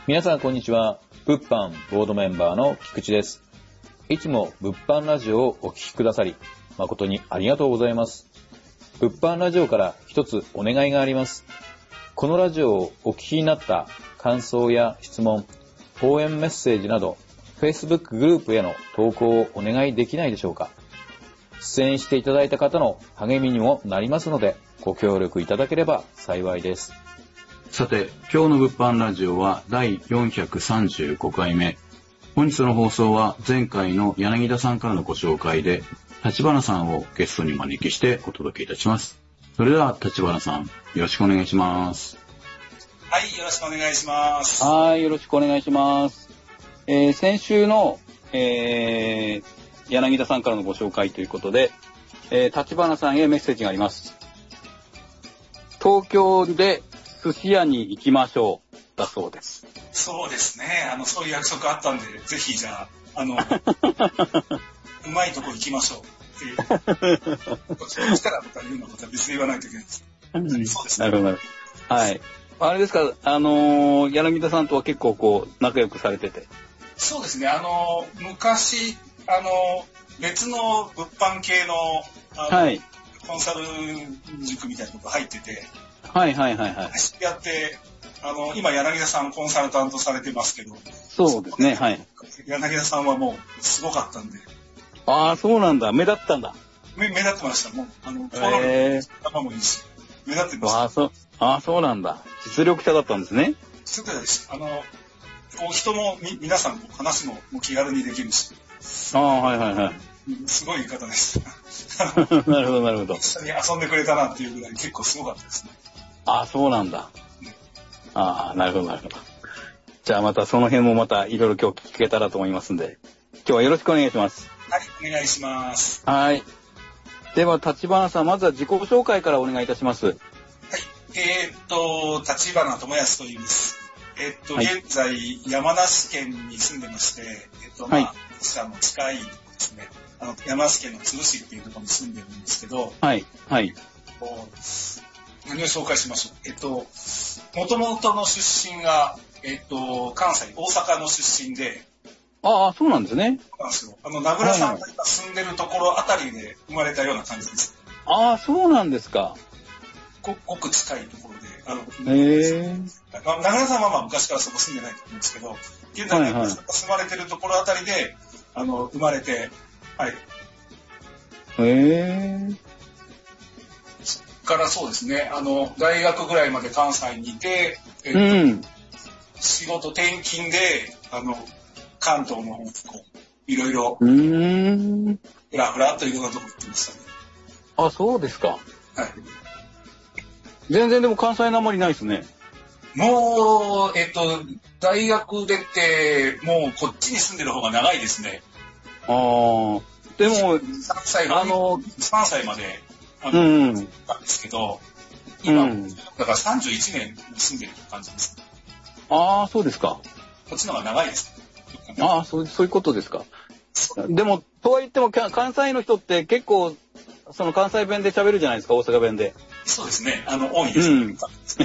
皆さんこんにちは。物販ボードメンバーの菊池です。いつも物販ラジオをお聞きくださり誠にありがとうございます。物販ラジオから一つお願いがあります。このラジオをお聞きになった感想や質問、応援メッセージなど Facebook グループへの投稿をお願いできないでしょうか。出演していただいた方の励みにもなりますのでご協力いただければ幸いです。 さて、今日の物販ラジオは第435回目。本日の放送は前回の柳田さんからのご紹介で、立花さんをゲストにお招きしてお届けいたします。それでは立花さん、よろしくお願いします。 はい、よろしくお願いします。 はい、よろしくお願いします。先週の、柳田さんからのご紹介ということで、立花さんへメッセージがあります。東京で寿司屋に行きましょうだそうです。 そうですね。そういう約束あったんで、ぜひじゃあ、うまいとこ行きましょうっていう。こっちからとか言うのことは別に言わないといけないです。そうですね。 なるほど。はい。あれですか、柳田さんとは結構こう仲良くされてて。 そうですね。昔別の物販系のはい、 コンサル塾みたいなとこ入ってて。 はい。 やって今柳田さんコンサルタントされてますけど。 そうですね。はい。 柳田さんはもうすごかったんで。 ああ、そうなんだ。目立ったんだ。 目立ってました。もう頭もいいし目立ってました。 そうなんだ。実力者だったんですね。 実力者です。こう人も皆さん話も気軽にできるし。 はい。 すごい方です。 なるほど。 一緒に遊んでくれたなっていうぐらい結構すごかったですね。 そうなんだ。なるほど。じゃあまたその辺もまたいろいろ今日聞けたらと思いますんで、今日はよろしくお願いします。 はい、お願いします。 はい。では立花さん、まずは自己紹介からお願いいたします。はい。 立花智康と言います。現在山梨県に住んでまして、私近いですね。山梨県の都留市っていうところに住んでるんですけど、 はい。 何を紹介しましょう。元々の出身が、関西、大阪の出身で、 そうなんですね。 そうなんですよ。名倉さんが今住んでるところあたりで生まれたような感じです。 そうなんですか。 ごく近いところで。 名倉さんは昔からそこ住んでないと思うんですけど、現在名倉さんが住まれてるところあたりで、生まれて、はい。からそうですね、大学ぐらいまで関西にいて、仕事転勤で、関東の方にいろいろ、ふらふらというようなところに行ってましたね。 そうですか。 はい。 全然でも関西なまりないですね。 もう、大学出て、もうこっちに住んでる方が長いですね。 でも、 3歳まで、たんですけど、今、だから31年住んでる感じです。 そうですか。 こっちの方が長いです。 そういうことですか。でも、とは言っても、関西の人って結構、その関西弁で喋るじゃないですか、大阪弁で。 そうですね。多いですね。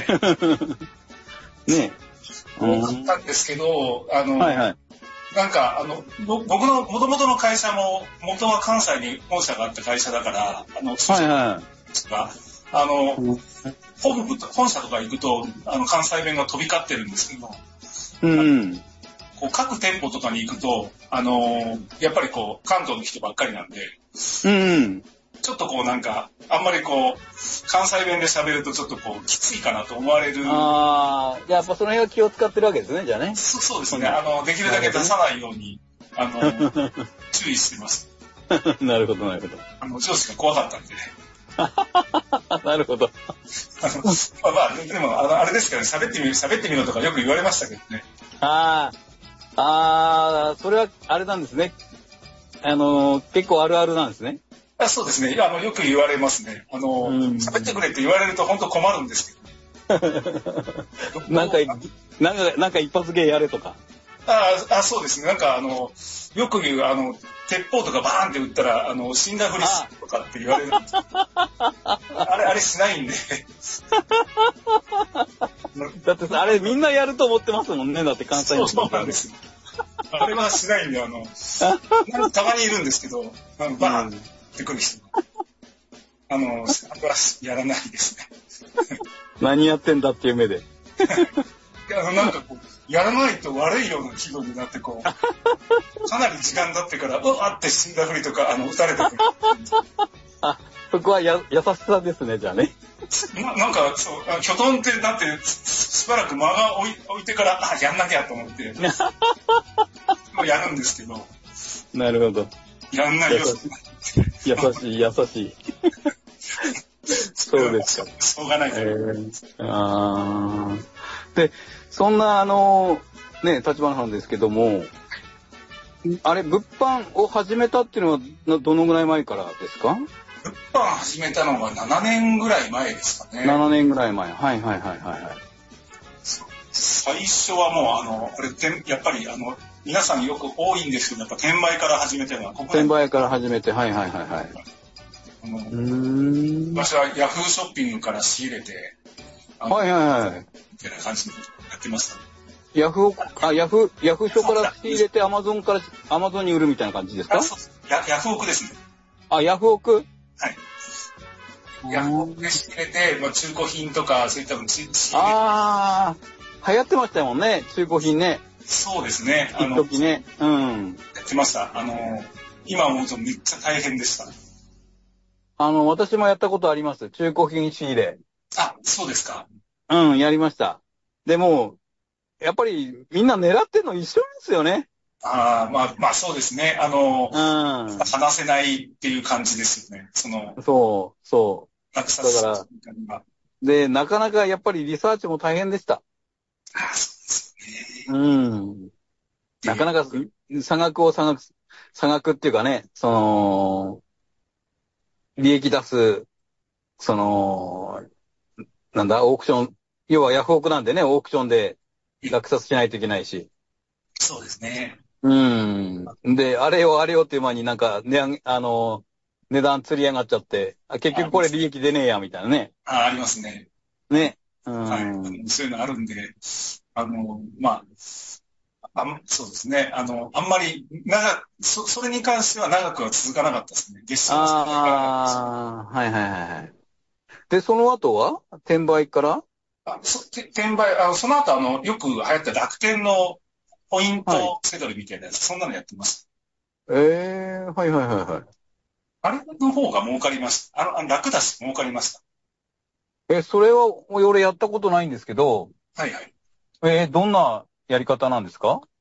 ねえ。 多かったんですけど、なんか、僕の元々の会社も、元は関西に本社があった会社だから、本社とか行くと、関西弁が飛び交ってるんですけど、各店舗とかに行くと、やっぱり関東の人ばっかりなんで、ちょっとなんか、あんまり関西弁で喋るとちょっときついかなと思われる。 やっぱその辺は気を使ってるわけですね、じゃあね。 そうですね。できるだけ出さないように、注意してます。 なるほど。 上司が怖かったんでね。 なるほど。 でも、あれですからね、喋ってみろとかよく言われましたけどね。 それは、あれなんですね。結構あるあるなんですね。 そうですね。よく言われますね。喋ってくれって言われると本当困るんですけど。 なんか一発芸やれとか。 そうですね。なんかよく言う、鉄砲とかバーンって撃ったら、死んだふりするとかって言われるんですけど、あれしないんで。 だってさ、あれみんなやると思ってますもんね。だって関西の人。 そうなんです。あれはしないんで、たまにいるんですけど、バーンってくる人。あれはやらないですね。 何やってんだっていう目で。 なんかこう、やらないと悪いような気分になってこう、かなり時間経ってから、うわって死んだふりとか、撃たれたふり。 そこは優しさですね、じゃあね。 なんか、そう、きょとんってなって、しばらく間が置いてから、やんなきゃと思って、やるんですけど。 なるほど。 やんないよ。 優しい。そうですか。 しょうがないで、そんな立花さんですけども、あれ、物販を始めたっていうのはどのぐらい前からですか？ 物販始めたのが7年ぐらい前ですかね。 7年ぐらい前。はい。 最初はもうこれやっぱり皆さんよく多いんですけど、やっぱ転売から始めてるのは転売から始めて、はい。 私はヤフーショッピングから仕入れて、みたいな感じでやってました。 ヤフーショから仕入れてアマゾンに売るみたいな感じですか？ ヤフオクですね。 ヤフオク？はい。 ヤフオクで仕入れて、中古品とかそういったの仕入れて。 流行ってましたもんね、中古品ね。 そうですね。 一時ね。やってました。今思うとめっちゃ大変でした。 私もやったことあります。中古品仕入れ。 そうですか。 やりました。でも、やっぱりみんな狙ってんの一緒ですよね。 まあそうですね。話せないっていう感じですよね。 そう。 だから、 で、なかなかやっぱりリサーチも大変でした。 そうですね。 なかなか差額っていうかね、利益出す、オークション、要はヤフオクなんでね、オークションで落札しないといけないし。 そうですね。 で、あれよっていう間になんか値段釣り上がっちゃって、結局これ利益出ねえや、みたいなね。 ありますね。 ね。 そういうのあるんで、そうですね。あんまりそれに関しては長くは続かなかったですね。月賞はい。で、その後は転売から転売、その後よく流行った楽天のポイントセドリみたいなやつ、そんなのやってます。 はい。 あれの方が儲かりました。楽だし儲かりました。 それは俺やったことないんですけど。 はい。 どんなやり方なんですか？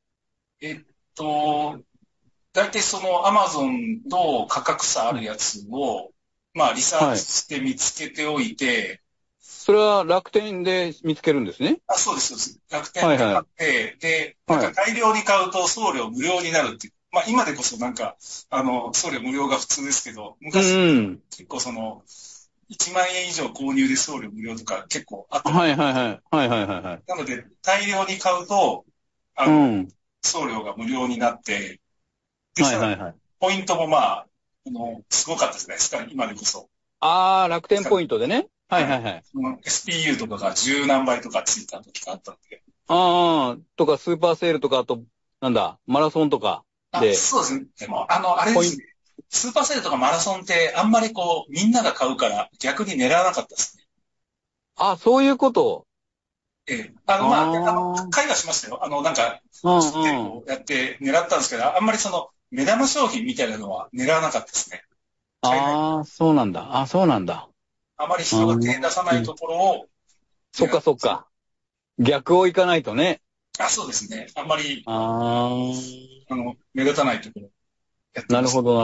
大体アマゾンの価格差あるやつを、リサーチして見つけておいて、 それは楽天で見つけるんですね。 そうです。楽天で買って、で、なんか大量に買うと送料無料になるっていう。今でこそなんか、送料無料が普通ですけど、昔、結構1万円以上購入で送料無料とか結構あった。 はい。 なので、大量に買うと、送料が無料になって、で、ポイントもすごかったじゃないですか、今でこそ。 楽天ポイントでね。はい。 SPU とかが10何倍とかついた時があったんで。 とかスーパーセールとか、あと、マラソンとかで。 そうですね。でも、あれですね。スーパーセールとかマラソンってあんまりみんなが買うから逆に狙わなかったですね。 そういうこと。 買いはしましたよ。やって狙ったんですけど、あんまり目玉商品みたいなのは狙わなかったですね。 そうなんだ。 あまり人が手出さないところを。 そっか。逆をいかないとね。 そうですね。あんまり、目立たないところ。 なるほど。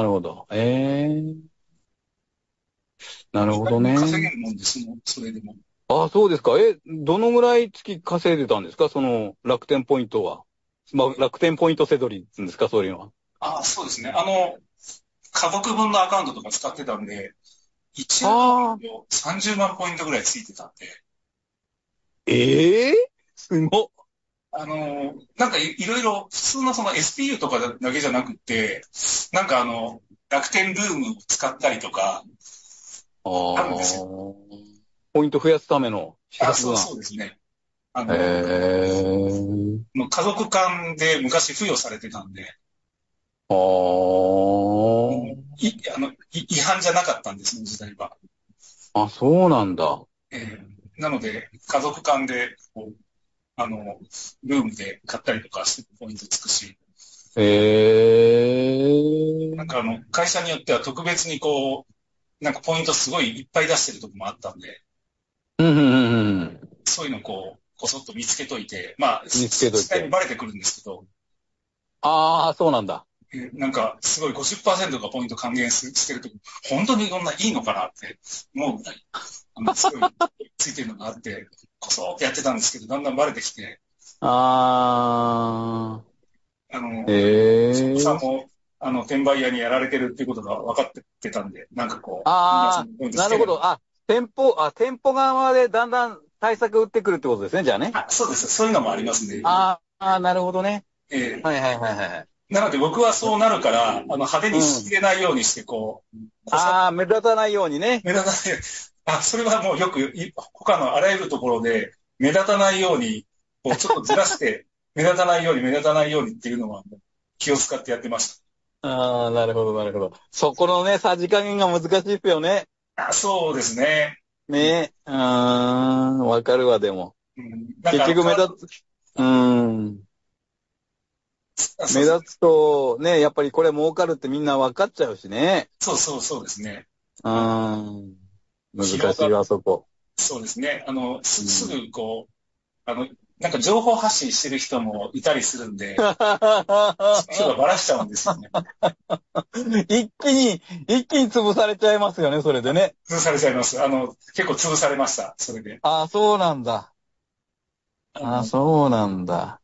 なるほどね。 稼げるもんです、それでも。 そうですか。どのぐらい月稼いでたんですか、その楽天ポイントは。楽天ポイントセドリって言うんですか、そういうのは。 そうですね。家族分のアカウントとか使ってたんで、1アカウント30万ポイントぐらいついてたんで。 すごっ。 なんかいろいろ普通のその SPU とかだけじゃなくて、なんか楽天ルームを使ったりとか、あるんですよ。 ポイント増やすための施策が。 そうですね。家族間で昔付与されてたんで、違反じゃなかったんです、その時代は。 あ、そうなんだ。 なので、家族間で、ルームで買ったりとかしてポイントつくし。なんか会社によっては特別になんかポイントすごいいっぱい出してるとこもあったんで、そういうのこそっと見つけといて、まあ、実際にバレてくるんですけど。 ああ、そうなんだ。 なんか、すごい 50% がポイント還元してると、本当にこんないいのかなって思うぐらい、すごいついてるのがあって、こそってやってたんですけど、だんだんバレてきて。さんも、転売屋にやられてるっていうことが分かってたんで、なんかなるほど。店舗側でだんだん対策打ってくるってことですね、じゃあね。 そうです。そういうのもありますね。 なるほどね。はい。 なので僕はそうなるから、派手に仕入れないようにして、 目立たないようにね。 目立たないように。それはもうよく、他のあらゆるところで、目立たないように、ちょっとずらして、目立たないようにっていうのは、気を使ってやってました。 なるほど。そこのね、さじ加減が難しいですよね。 そうですね。 ね。わかるわ、でも。結局目立つ。目立つと、ね、やっぱりこれ儲かるってみんな分かっちゃうしね。 そうですね。 難しいわ、そこ。 そうですね。すぐなんか情報発信してる人もいたりするんで、人がばらしちゃうんですよね。 一気に潰されちゃいますよね、それでね。 潰されちゃいます。結構潰されました、それで。 そうなんだ。そうなんだ。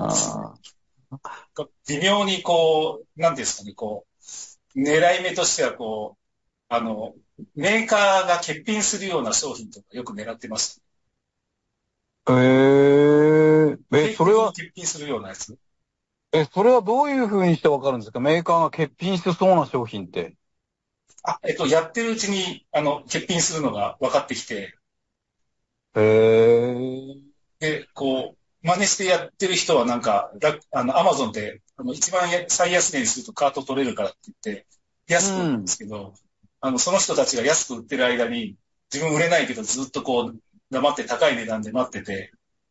微妙になんですかね、狙い目としてはメーカーが欠品するような商品とかよく狙ってました。それは欠品するようなやつ？ それはどういう風にしてわかるんですか？メーカーが欠品しそうな商品って。 やってるうちに、欠品するのが分かってきて。で、真似してやってる人はなんか、アマゾンで、一番最安値にするとカート取れるからって言って、安く売るんですけど、その人たちが安く売ってる間に、自分売れないけどずっと黙って高い値段で待ってて、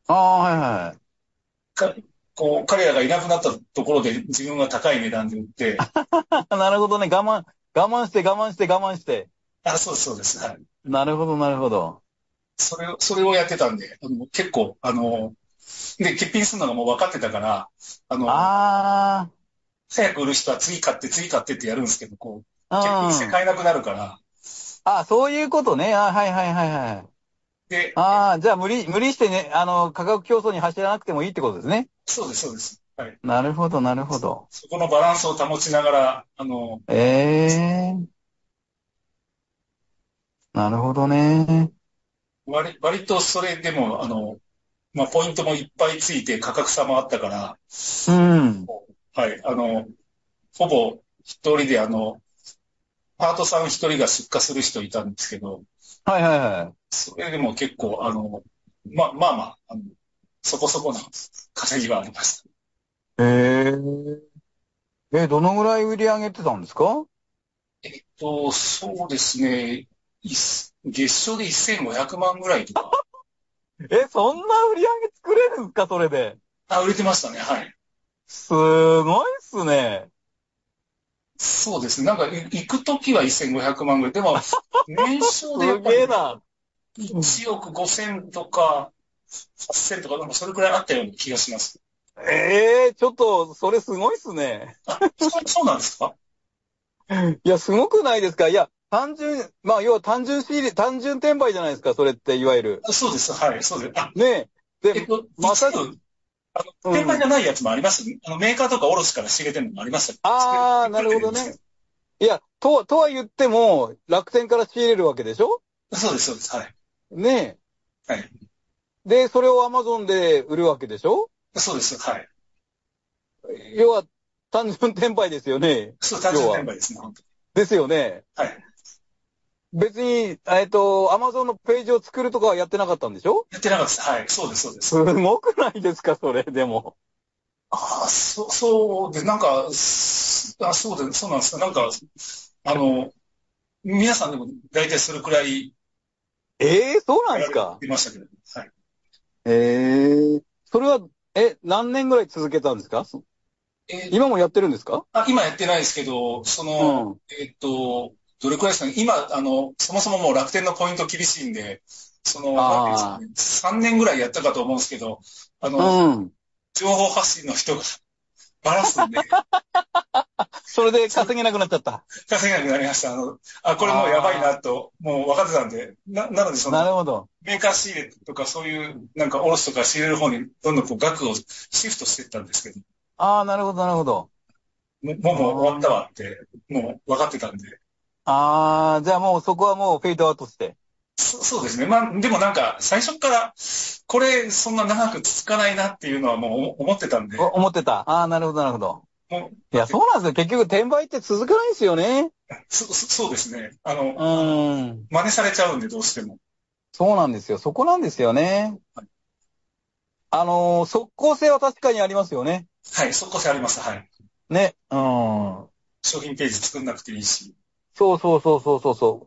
彼らがいなくなったところで自分は高い値段で売って。 なるほどね。我慢して。 そうです。はい。 なるほど。 それをやってたんで、結構、で、欠品するのがもう分かってたから、早く売る人は次買ってってやるんですけど、欠品して買えなくなるから。 そういうことね。はい。で、じゃあ無理してね、価格競争に走らなくてもいいってことですね。 そうです。はい。 なるほど。 そこのバランスを保ちながら、 なるほどね。 割とそれでも、ポイントもいっぱいついて価格差もあったから、はい、ほぼ一人でパートさん一人が出荷する人いたんですけど、それでも結構、そこそこな稼ぎはありました。 どのぐらい売り上げてたんですか？ そうですね。月賞で1500万ぐらいとか。 そんな売り上げ作れるんですか、それで。 売れてましたね、はい。 すごいっすね。 そうですね。なんか、行くときは1500万ぐらい。でも、年商でやっぱり、1億5000とか、8000とか、なんかそれくらいあったような気がします。 ちょっと、それすごいっすね。 そうなんですか？ いや、すごくないですか？いや、要は単純転売じゃないですか、それって、いわゆる。 そうです、はい、そうです。 ねえ。で、 まさに、転売じゃないやつもあります。メーカーとか卸から仕入れてるのもありました。 なるほどね。いや、とは言っても、楽天から仕入れるわけでしょ？ そうです、はい。 ねえ。はい。 で、それをアマゾンで売るわけでしょ？ そうです、はい。 要は、単純転売ですよね。 そう、単純転売ですね、本当に。 ですよね。 はい。 別に、アマゾンのページを作るとかはやってなかったんでしょ？ やってなかったです。はい。そうです、そうです。 すごくないですか、それ、でも。 ああ、そうで、なんか、そうで、そうなんですか。なんか、あの、皆さんでも大体それくらいそうなんやられですか。 てましたけど、はい。 それは、何年ぐらい続けたんですか？ えー今もやってるんですか？ 今やってないですけど、 うん。 どれくらいですかね。今、そもそももう楽天のポイント厳しいんで、なんていうんですかあね、3年ぐらいやったかと思うんですけど、 あ、うん。 情報発信の人がバラすんで、 それでそれ稼げなくなっちゃった。 稼げなくなりました。これもうやばいああ、 なと、もう分かってたんで、なのでなるほど。 メーカー仕入れとかそういう、なんか卸とか仕入れる方にどんどんこう額をシフトしていったんですけど、 ああ、なるほど、なるほど。 もう終わったあわって、もう分かってたんで。 あー、じゃあもうそこはもうフェイドアウトして。 そうですね。まあ、でもなんか、最初から、これ、そんな長く続かないなっていうのはもう思ってたんで、 思ってた。ああ、なるほど、なるほど。 もう、 いや、そうなんですよ。結局、転売って続かないんですよね。 そうですね。 うーん。 真似されちゃうんで、どうしても。 そうなんですよ。そこなんですよね。即効性は確かにありますよね。 はい、そこあります。はい。 ね。うん。 商品ページ作んなくていいし。 そうそうそうそうそうそう。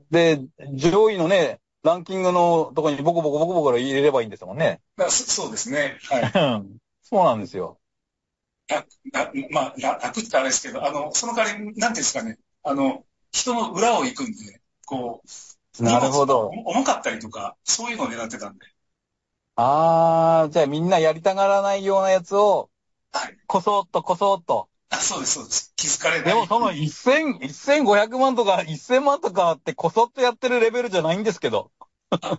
で、上位のね、ランキングのとこにボコボコボコボコ入れればいいんですもんね。 そうですね。はい。 うん。そうなんですよ。 まあ、楽ってあれですけど、その代わり、なんていうんですかね。人の裏を行くんで、こう、荷なる物がほど。 重かったりとか、そういうのを狙ってたんで。 ああ、じゃあみんなやりたがらないようなやつを、 はい。 こそっとこそっと。 そうです、そうです。気づかれなでもそのいように。 1500万とか1000万とかってこそっとやってるレベルじゃないんですけど。 あ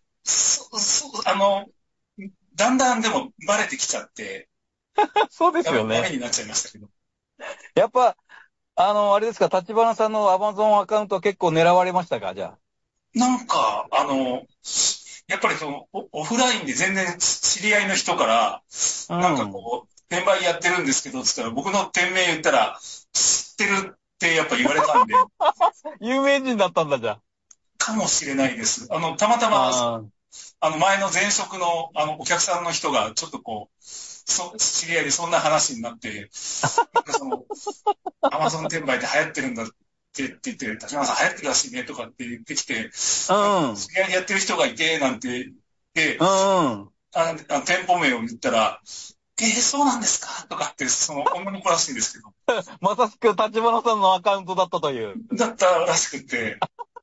だんだんでもバレてきちゃって、 そうですよね。 ダメになっちゃいましたけど。 やっぱ、あれですか、立花さんのアマゾンアカウントは結構狙われましたか、じゃなんか、やっぱりオフラインで全然知り合いの人から、 あ。 なんかうん。 こう、転売やってるんですけど、つったら、僕の店名言ったら、知ってるってやっぱ言われたんで、 有名人だったんだ、じゃかもしれないです。たまたま、 あ。あ前の前職の、お客さんの人が、ちょっとこう、知り合いでそんな話になって、なんかアマゾン転売で流行ってるんだって言って、立花さん流行ってるらしいねとかって言ってきて、 あ。うん。 知り合いでやってる人がいて、なんて言って、 うん。 店舗名を言ったら、そうなんですかとかって、女の子らしいんですけど、 まさしく立花さんのアカウントだったという。 だったらしくて、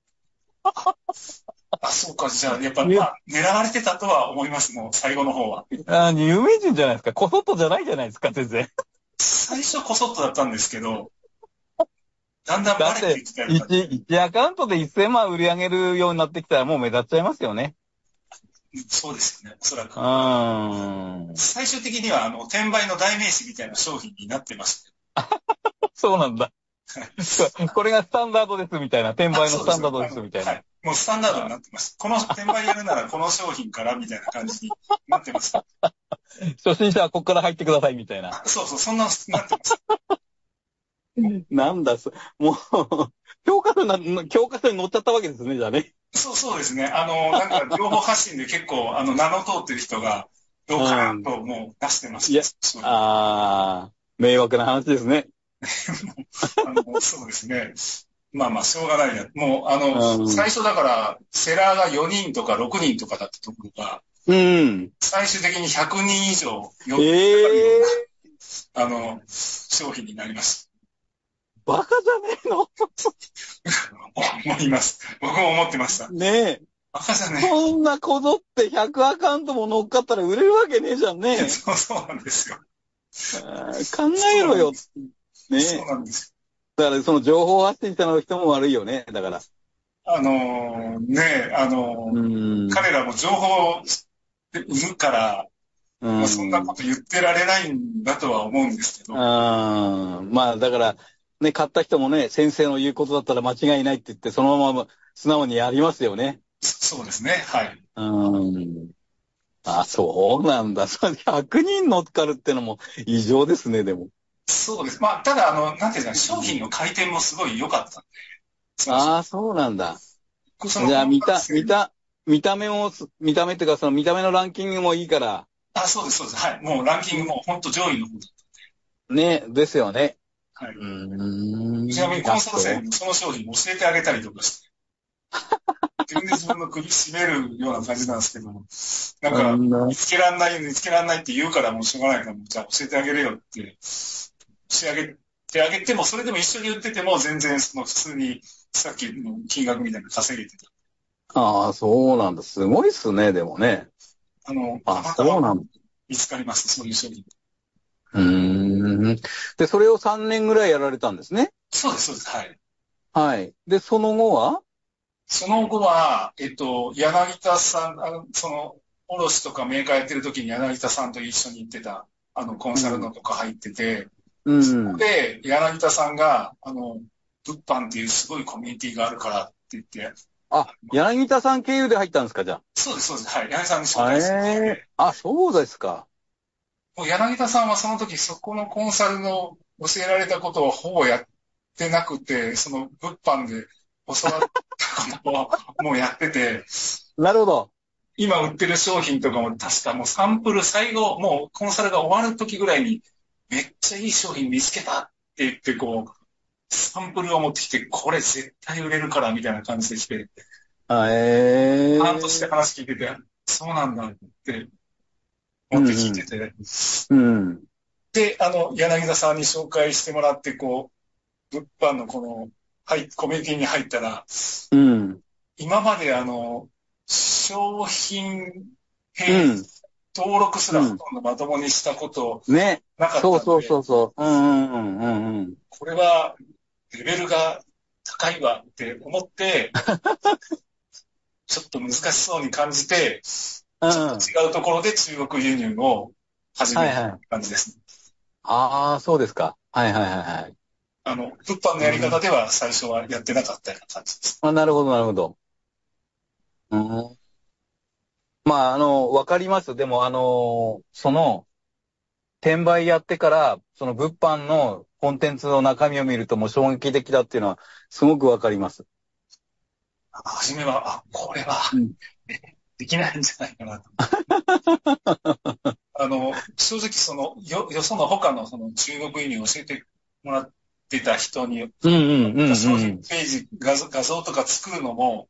そうか、じゃあ、やっぱ、 いや、 狙われてたとは思います、もう、最後の方は。 有名人じゃないですか。こそっとじゃないじゃないですか、全然。 最初こそっとだったんですけど、だんだんバレてだって、 きたような、 1アカウントで1000万売り上げるようになってきたらもう目立っちゃいますよね。 そうですよね、おそらく。 うーん。 最終的には、転売の代名詞みたいな商品になってました。 そうなんだ。これがスタンダードですみたいな。転売のそうです。 スタンダードですみたいな。 はい。もうスタンダードになってます。この転売やるならこの商品からみたいな感じになってます。 初心者はここから入ってくださいみたいな。 そう、そんな、なってます。 なんだ、もう、教科書に載っちゃったわけですね、じゃあね。 そうですね。なんか情報発信で結構、名の通ってる人が、ドカーンともう出してまいや、 した。 迷惑な話ですね。 そうですね。まあまあ、しょうがないや。もう、 うん。 最初だから、セラーが4人とか6人とかだったところが、 うん。 最終的に100人以上呼んでええかかるような、商品になりました。 バカじゃねえの思います。僕も思ってました。 ねえ。 バカじゃねそんなこぞって100アカウントも乗っかったら売れるわけねえじゃんね。 そうなんですよ。 考えろよ。ねそうえ。 なんです。 だからその情報発信者の人も悪いよね。だから。 彼らも情報を生むから、まあ、そんなこと言ってられないんだとは思うんですけど。 まあだから、ね、買った人もね、先生の言うことだったら間違いないって言って、そのまま素直にやりますよね。 そうですね。はい。 あ、そうなんだ。それ100人乗っかるってのも異常ですね、でも。 そうです。まあ、ただ、なんていうんですか、商品の回転もすごい良かったんで。 ああ、そうなんだ。 そのじゃあ、 コンサル生に見た目っていうか、その見た目のランキングもいいから。 あ、そうです、そうです。はい。もうランキングも本当上位の方だっね、ですよね。 た。はい。ちなみにうーん。あ、 コンサル生そう。 にその商品教えてあげたりとかして、自分で自分の首絞めるような感じなんですけども、なんか、見つけらんないって言うからもうしょうがないから、じゃあ教えてあげるよって仕上げてあげても、それでも一緒に売ってても全然その普通にさっきの金額みたいなの稼げてた。 ああ、そうなんだ。すごいっすね、でもね。 たあ、 またまそうなんだ。 見つかりました、そういう商品。 うーん。で、それを3年ぐらいやられたんですね。 そうです、そうです。はい。 はい。で、その後はその後は、柳田さん、卸とかメーカーやってる時に柳田さんと一緒に行ってた、コンサルのとか入ってて、そこで柳田さんが、物販っていうすごいコミュニティがあるからって言って、 あ、柳田さん経由で入ったんですか、じゃそうです、そうです。はい。柳田さんに紹あ。 介してもらって、 あ、そうですか。 もう柳田さんはその時そこのコンサルの教えられたことをほぼやってなくて、その物販で教わったことをもうやってて、 なるほど。 今売ってる商品とかも確かもうサンプル最後、もうコンサルが終わる時ぐらいにめっちゃいい商品見つけたって言ってこう、サンプルを持ってきて、これ絶対売れるからみたいな感じで来て、半年で話聞いてて、そうなんだって持って聞いてて、で、柳田さんに紹介してもらって、こう、物販のこの、コミュニティに入ったら、今まで商品ページ、登録すらほとんどまともにしたことなかったんで、 そう。 これはレベルが高いわって思って、ちょっと難しそうに感じて、ちょっと違うところで中国輸入を始めた感じですね。 ああ、そうですか。はい。 物販のやり方では最初はやってなかったような感じです。 なるほど。まあ、わかります。でも、その、転売やってから、その物販のコンテンツの中身を見るともう衝撃的だっていうのは、すごくわかります。 初めは、これは、できないんじゃないかなと。正直よその他のその中国輸入を教えてもらってた人に、商品ページ、画像とか作るのも、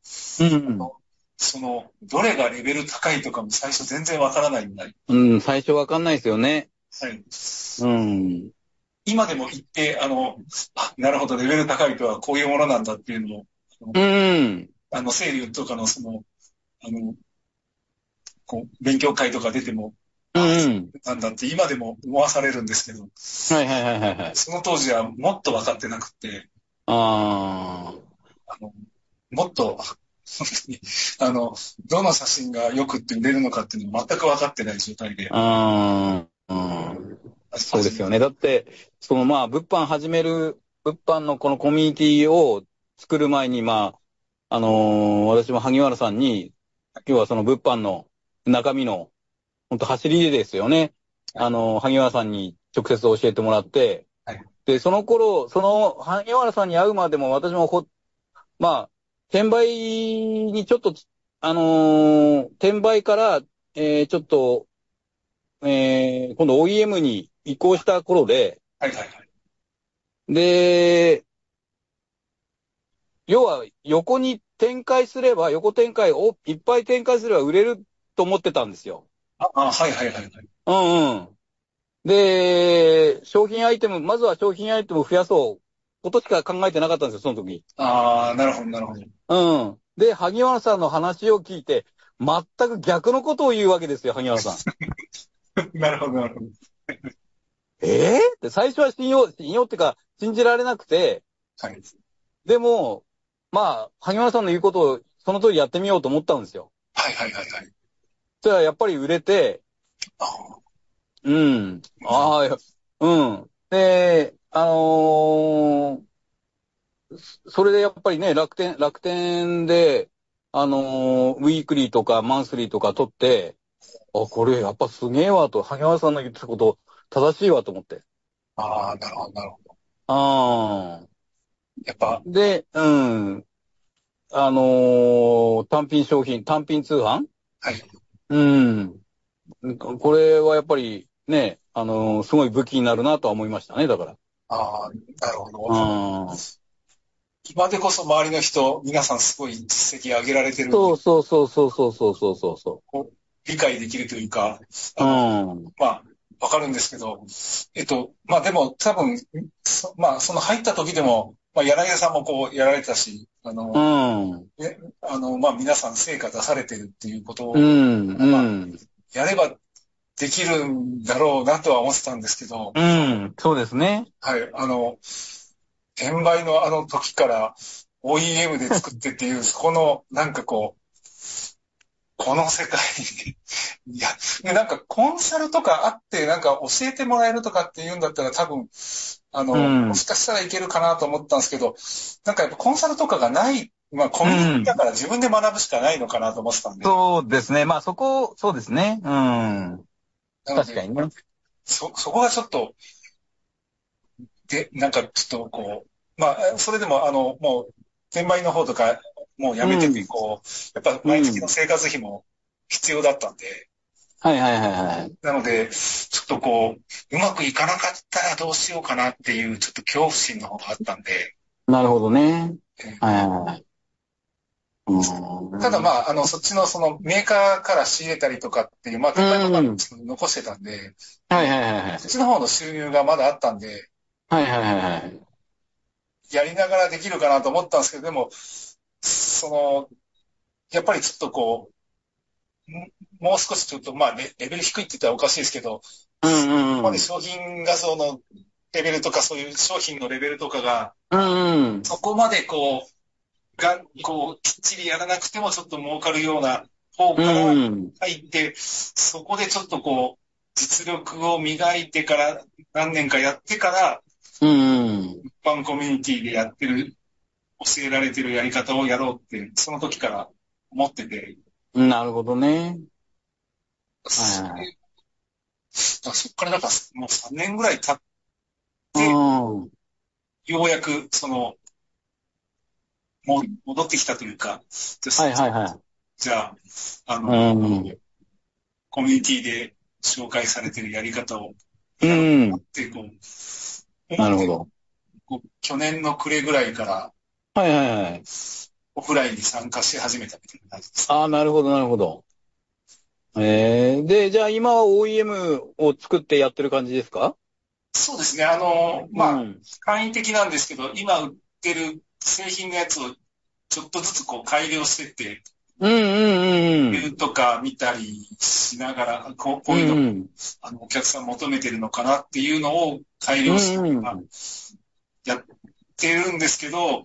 どれがレベル高いとかも最初全然わからないんだ。 最初わかんないですよね。 はい。今でも言って、なるほど、レベル高いとはこういうものなんだっていうのを、整理とかの勉強会とか出ても、なんだって今でも思わされるんですけど、その当時はもっと分かってなくて、もっと、本当に、どの写真がよくって売れるのかっていうのを全く分かってない状態で。 そうですよね。だって、物販のこのコミュニティを作る前に、私も萩原さんに、今日はその物販の中身の、本当走りですよね。萩原さんに直接教えてもらって、で、その頃、萩原さんに会うまでも私も転売にちょっと、転売から、ちょっと、今度 OEM に移行した頃で、で、要は横展開をいっぱい展開すれば売れると思ってたんですよ。で、まずは商品アイテムを増やそうことしか考えてなかったんですよ、その時。 なるほど。 で、萩原さんの話を聞いて、全く逆のことを言うわけですよ、萩原さん。なるほど。 って最初は信用っていうか、信じられなくて、でも、萩原さんの言うことをその通りやってみようと思ったんですよ。そしたらやっぱり売れて、で、それでやっぱりね、楽天で、ウィークリーとかマンスリーとか取って、 これやっぱすげえわと、萩原さんの言ってたこと正しいわと思って。 ああ、なるほど、なるほど。 ああ。 やっぱ。 で、単品通販はい。 うん。これはやっぱりね、すごい武器になるなとは思いましたね、だから。 ああ、なるほうど。 ん。 今でこそ周りの人、皆さんすごい実績上げられてるんで、 そうそうそうそうそうそうそうそこう理解できるというか、 う。うん。 まあ、わかるんですけど、まあでも多分、まあその入った時でも、まあ柳田さんもこうやられてたし、 うん。 まあ皆さん成果出されてるっていうことを、 うん。うまあ、 ん。 やればできるんだろうなとは思ってたんですけど、 うん。そうですね。 はい、転売のあの時から OEM で作ってっていう、そこの、なんかこう、この世界に、いや、で、なんかコンサルとかあって、なんか教えてもらえるとかって言うんだったら多分、もしかしたらいけるかなと思ったんですけど、なんかやっぱコンサルとかがない、まあコミュニティだから自分で学ぶしかないのかなと思ってたんで。 そうですね。まあそうですね。うん。確かにね。 そこがちょっと、なんかちょっとこう、まあ、それでももう、転売の方とか、もうやめてて、こう、やっぱ毎月の生活費も必要だったんで、 はいはいはいはい。 なので、ちょっとこう、うまくいかなかったらどうしようかなっていう、ちょっと恐怖心の方があったんで。 なるほどね。はいはいはい。 ただまあ、そっちのそのメーカーから仕入れたりとかっていう、まあ、転売とか残してたんで、 はいはいはいはい。 そっちの方の収入がまだあったんで、 はいはいはいはい。 やりながらできるかなと思ったんですけど、でも、やっぱりちょっとこう、もう少しちょっと、まあレベル低いって言ったらおかしいですけど、ここまで商品画像のレベルとか、そういう商品のレベルとかが、そこまでこう、きっちりやらなくてもちょっと儲かるような方から入って、そこでちょっとこう、実力を磨いてから、何年かやってから、一般コミュニティでやってる、教えられてるやり方をやろうって、その時から思ってて。 なるほどね。 そっからなんかもう3年ぐらい経って、ようやく戻ってきたというか、 はいはいはい。 じゃあ、コミュニティで紹介されてるやり方をやろうなってこう、 なるほど。 去年の暮れぐらいから、 はいはいはい。 オフラインに参加し始めたみたいな感じです。 なるほどなるほど。で、じゃあ今は OEM を作ってやってる感じですか？ そうですね。まあ、簡易的なんですけど、今売ってる製品のやつをちょっとずつこう改良してって、レビューとか見たりしながら、こういうの、お客さん求めてるのかなっていうのを改良して、やってるんですけど、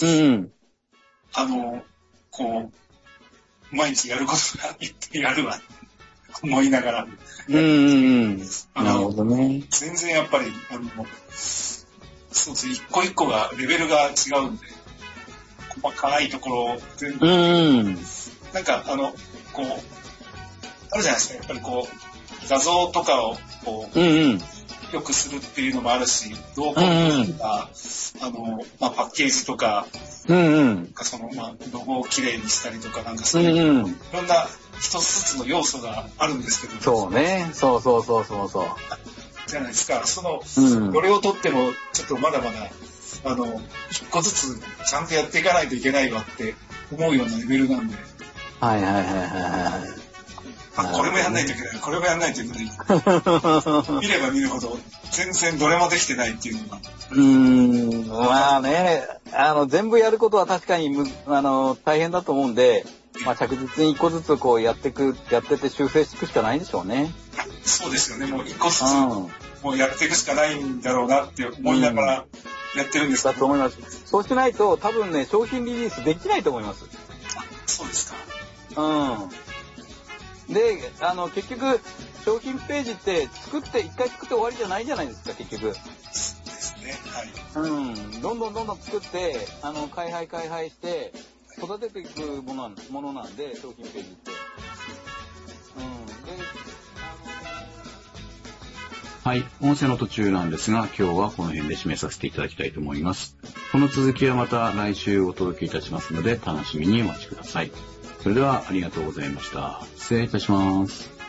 こう、毎日やることがいっぱいあるわ、思いながら。なるほどね。全然やっぱり、そうですね、一個一個が、レベルが違うんで、細かいところ、全部、なんか、こう、あるじゃないですか、やっぱりこう、画像とかを、こう、良くするっていうのもあるし、動向とか、まあ、パッケージとか、まあ、ロゴをきれいにしたりとか、なんかそういう、いろんな一つずつの要素があるんですけど。 そうね。そう。 じゃないですか。どれをとっても、ちょっとまだまだ、一個ずつちゃんとやっていかないといけないわって思うようなレベルなんで。これもやんないといけない。これもやんないといけない。見れば見るほど、全然どれもできてないっていうのが。 まあね、全部やることは確かに大変だと思うんで、まあ着実に一個ずつこうやってて修正していくしかないんでしょうね。 そうですよね。もう一個ずつ、もうやっていくしかないんだろうなって思いながらやってるんですけど。 だと思います。そうしないと多分ね、商品リリースできないと思います。 そうですか。 で、結局、商品ページって一回作って終わりじゃないじゃないですか、結局。 そうですね。はい。 どんどん作って、開廃して、育てていくものなんで、商品ページって。で、 はい、音声の途中なんですが、今日はこの辺で締めさせていただきたいと思います。この続きはまた来週お届けいたしますので、楽しみにお待ちください。それではありがとうございました。失礼いたします。